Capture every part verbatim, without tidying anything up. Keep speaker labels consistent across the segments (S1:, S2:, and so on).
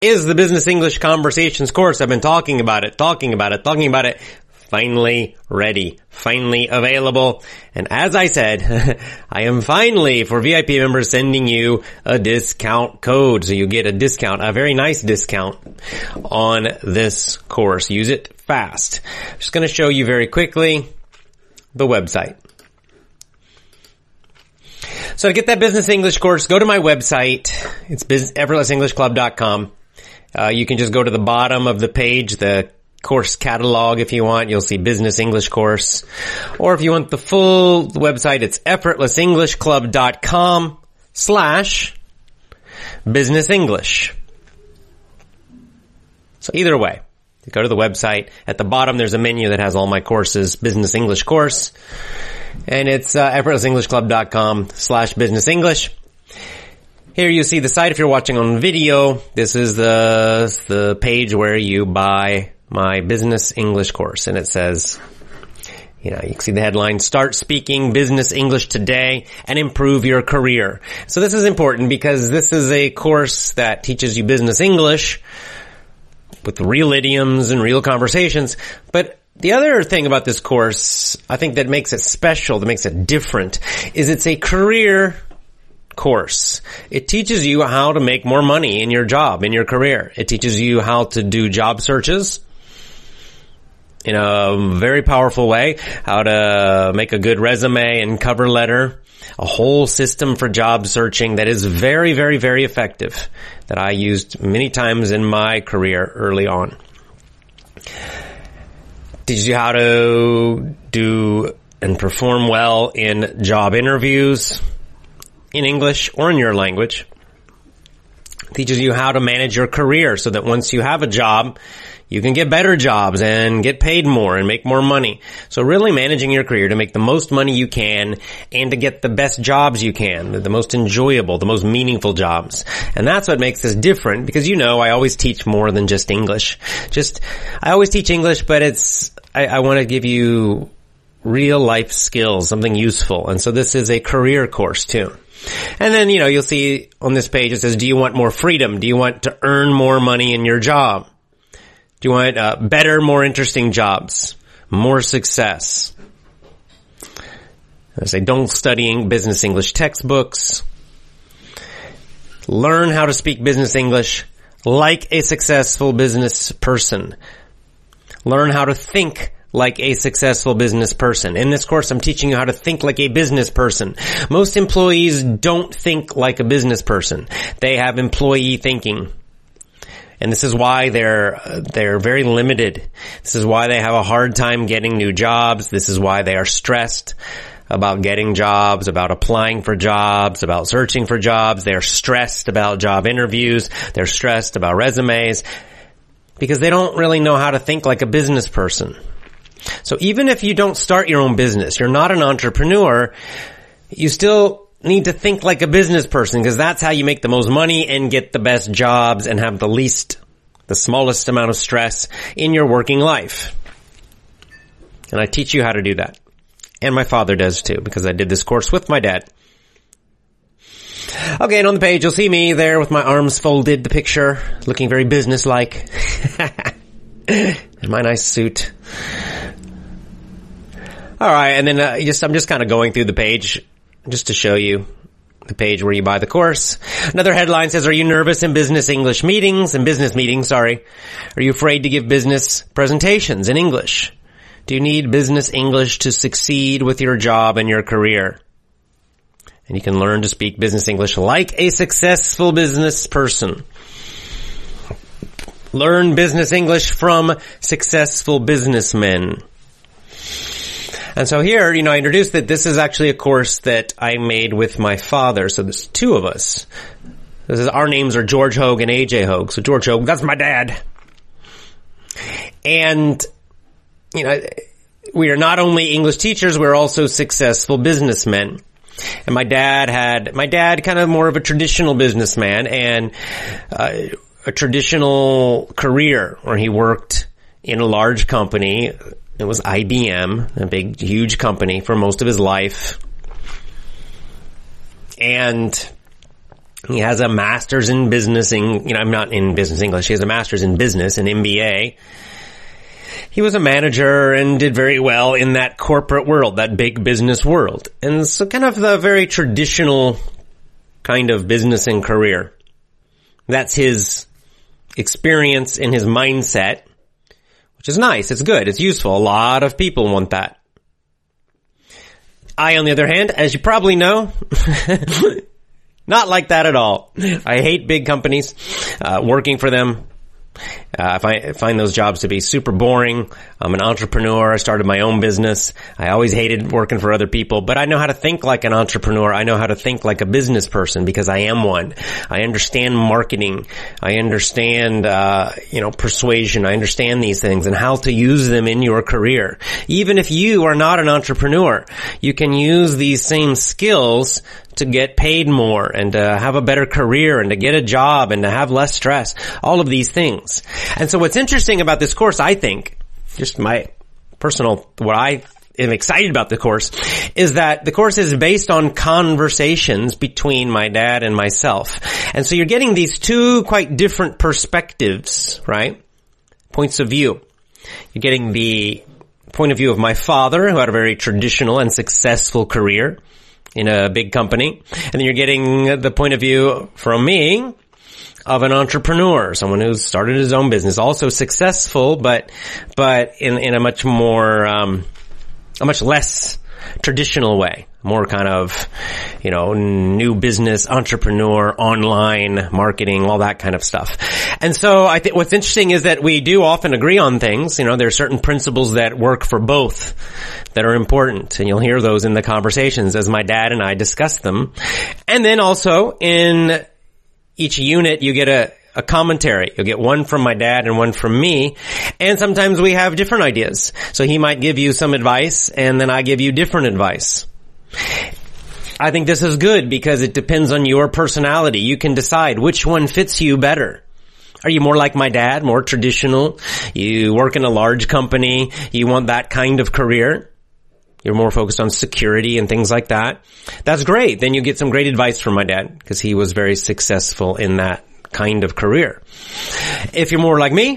S1: is the Business English Conversations course. I've been talking about it, talking about it, talking about it. Finally ready, finally available. And as I said, I am finally, for V I P members, sending you a discount code. So you get a discount, a very nice discount on this course. Use it fast. I'm just going to show you very quickly the website. So to get that Business English course, go to my website. It's effortless english club dot com. Uh, you can just go to the bottom of the page, the course catalog if you want. You'll see Business English course. Or if you want the full website, it's effortless english club dot com slash business English. So either way, you go to the website. At the bottom, there's a menu that has all my courses, Business English course. And it's uh, effortless english club dot com slash business English. Here you see the site if you're watching on video. This is the, the page where you buy my Business English course. And it says, you know, you can see the headline, Start Speaking Business English Today and Improve Your Career. So this is important because this is a course that teaches you business English with real idioms and real conversations. But the other thing about this course, I think that makes it special, that makes it different, is it's a career course. It teaches you how to make more money in your job, in your career. It teaches you how to do job searches in a very powerful way, how to make a good resume and cover letter, a whole system for job searching that is very, very, very effective, that I used many times in my career early on. Teaches you how to do and perform well in job interviews in English or in your language. Teaches you how to manage your career so that once you have a job, you can get better jobs and get paid more and make more money. So really managing your career to make the most money you can and to get the best jobs you can, the most enjoyable, the most meaningful jobs. And that's what makes this different because, you know, I always teach more than just English. Just, I always teach English, but it's, I, I want to give you real life skills, something useful. And so this is a career course too. And then, you know, you'll see on this page it says, do you want more freedom? Do you want to earn more money in your job? Do you want uh, better, more interesting jobs? More success? I say, don't study business English textbooks. Learn how to speak business English like a successful business person. Learn how to think like a successful business person. In this course, I'm teaching you how to think like a business person. Most employees don't think like a business person. They have employee thinking. And this is why they're, they're very limited. This is why they have a hard time getting new jobs. This is why they are stressed about getting jobs, about applying for jobs, about searching for jobs. They're stressed about job interviews. They're stressed about resumes because they don't really know how to think like a business person. So even if you don't start your own business, you're not an entrepreneur, you still need to think like a business person because that's how you make the most money and get the best jobs and have the least, the smallest amount of stress in your working life. And I teach you how to do that. And my father does too because I did this course with my dad. Okay, and on the page you'll see me there with my arms folded, the picture, looking very business-like. In my nice suit. All right, and then uh, just I'm just kind of going through the page just to show you the page where you buy the course. Another headline says, are you nervous in business English meetings, in business meetings, sorry. Are you afraid to give business presentations in English? Do you need business English to succeed with your job and your career? And you can learn to speak business English like a successful business person. Learn business English from successful businessmen. And so here, you know, I introduced that this is actually a course that I made with my father. So there's two of us. This is, our names are George Hogue and A J Hogue. So George Hogue, that's my dad. And, you know, we are not only English teachers, we're also successful businessmen. And my dad had, my dad kind of more of a traditional businessman and, uh, a traditional career where he worked in a large company. It was I B M, a big, huge company for most of his life. And He has a master's in business in, you know, I'm not in business English. He has a master's in business, an M B A. He was a manager and did very well in that corporate world, that big business world. And so kind of the very traditional kind of business and career. That's his experience and his mindset, which is nice. It's good. It's useful. A lot of people want that. I, on the other hand, as you probably know, not like that at all. I hate big companies, uh, working for them. Uh, I find, I find those jobs to be super boring. I'm an entrepreneur. I started my own business. I always hated working for other people, but I know how to think like an entrepreneur. I know how to think like a business person because I am one. I understand marketing. I understand, uh, you know, persuasion. I understand these things and how to use them in your career. Even if you are not an entrepreneur, you can use these same skills to get paid more and to have a better career and to get a job and to have less stress. All of these things. And so what's interesting about this course, I think, just my personal, what I am excited about the course, is that the course is based on conversations between my dad and myself. And so you're getting these two quite different perspectives, right? Points of view. You're getting the point of view of my father, who had a very traditional and successful career in a big company. And then you're getting the point of view from me of an entrepreneur, someone who's started his own business, also successful, but, but in, in a much more, um, a much less traditional way, more kind of, you know, new business, entrepreneur, online marketing, all that kind of stuff. And so I think what's interesting is that we do often agree on things. You know, there are certain principles that work for both that are important, and you'll hear those in the conversations as my dad and I discuss them. And then also in each unit you get a a commentary. You'll get one from my dad and one from me. And sometimes we have different ideas. So he might give you some advice and then I give you different advice. I think this is good because it depends on your personality. You can decide which one fits you better. Are you more like my dad, more traditional? You work in a large company. You want that kind of career. You're more focused on security and things like that. That's great. Then you get some great advice from my dad because he was very successful in that kind of career. If you're more like me,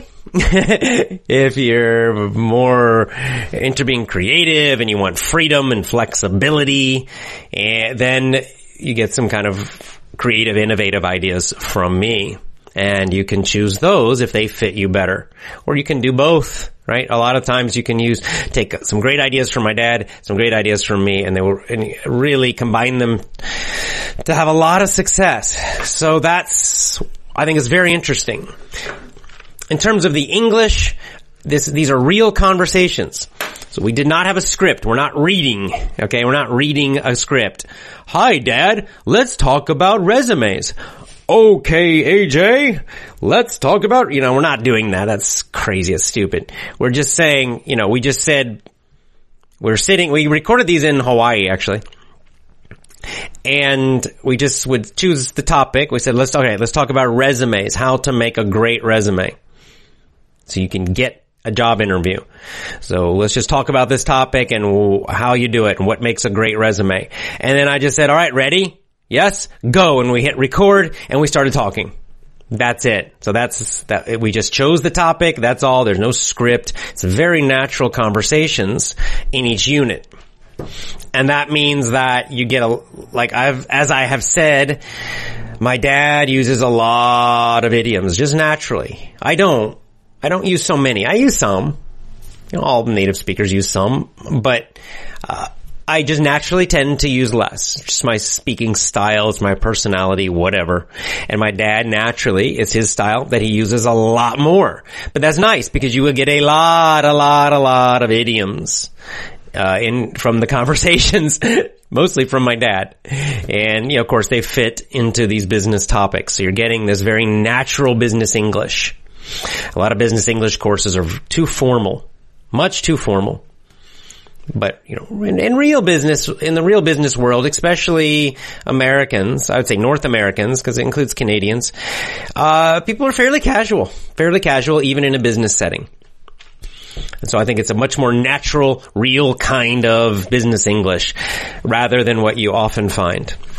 S1: if you're more into being creative and you want freedom and flexibility, and then you get some kind of creative, innovative ideas from me. And you can choose those if they fit you better. Or you can do both, right? A lot of times you can use, take some great ideas from my dad, some great ideas from me, and they will and really combine them to have a lot of success. So that's, I think it's very interesting. In terms of the English, this, these are real conversations. So we did not have a script. We're not reading, okay? We're not reading a script. Hi, Dad. Let's talk about resumes. Okay, A J, let's talk about, you know, we're not doing that. That's crazy. It's stupid. We're just saying, you know, we just said, we're sitting, we recorded these in Hawaii, actually. And we just would choose the topic. We said, let's, okay, let's talk about resumes, how to make a great resume. So you can get a job interview. So let's just talk about this topic and how you do it and what makes a great resume. And then I just said, all right, ready? Yes, go. And we hit record and we started talking. That's it. So that's, that, we just chose the topic. That's all. There's no script. It's very natural conversations in each unit. And that means that you get a, like I've, as I have said, my dad uses a lot of idioms just naturally. I don't, I don't use so many. I use some. You know, all native speakers use some, but, uh, I just naturally tend to use less. It's just my speaking style, it's my personality, whatever. And my dad, naturally, it's his style that he uses a lot more. But that's nice because you will get a lot, a lot, a lot of idioms, uh, in, from the conversations, mostly from my dad. And, you know, of course, they fit into these business topics. So you're getting this very natural business English. A lot of business English courses are too formal, much too formal. But, you know, in, in real business, in the real business world, especially Americans, I would say North Americans, because it includes Canadians, uh, people are fairly casual, fairly casual, even in a business setting. And so I think it's a much more natural, real kind of business English, rather than what you often find.